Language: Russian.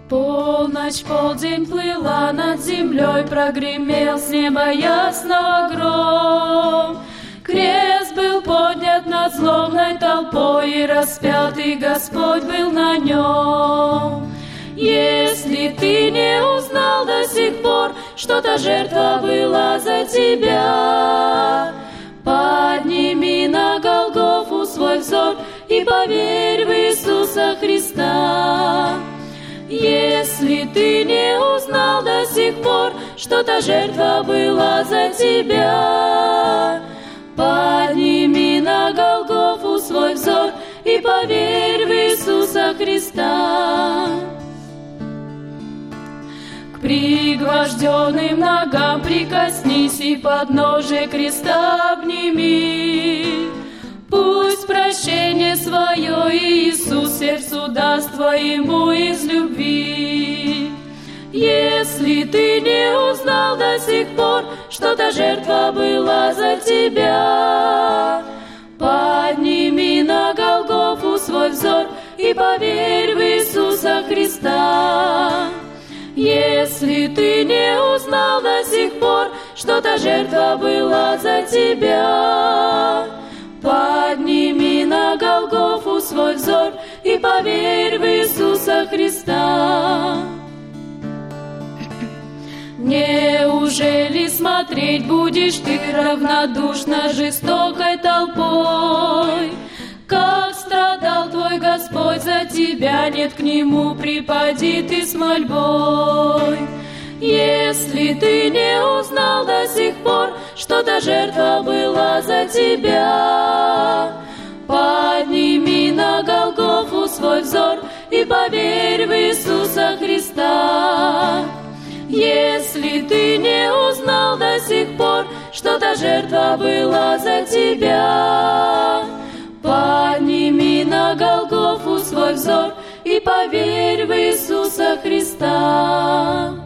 Полночь, полдень плыла над землей, прогремел с неба ясного гром. Крест был поднят над злобной толпой, и распятый Господь был на нем. Если ты не узнал до сих пор, что та жертва была за тебя, подними на Голгофу свой взор и поверь в Иисуса Христа. Если ты не узнал до сих пор, что та жертва была за тебя, подними на Голгофу свой взор и поверь в Иисуса Христа. К пригвожденным ногам прикоснись и подножие креста обними. Пусть прощение свое Иисус сердцу даст твоему из любви. Если ты не узнал до сих пор, что та жертва была за тебя, подними на Голгофу свой взор и поверь в Иисуса Христа. Если ты не узнал до сих пор, что та жертва была за тебя, подними на Голгофу свой взор и поверь в Иисуса Христа. Неужели смотреть будешь ты равнодушно жестокой толпой? Как страдал твой Господь за тебя, нет, к Нему припади ты с мольбой. Если ты не узнал до сих пор, что та жертва была за тебя, подними на Голгофу свой взор и поверь в Иисуса Христа. Если ты не узнал до сих пор, что та жертва была за тебя, подними на Голгофу свой взор и поверь в Иисуса Христа.